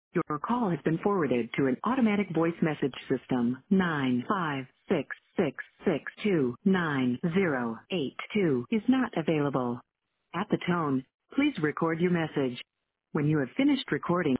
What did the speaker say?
Your call has been forwarded to an automatic voice message system. 956629082 is not available. At the tone, please record your message. When you have finished recording,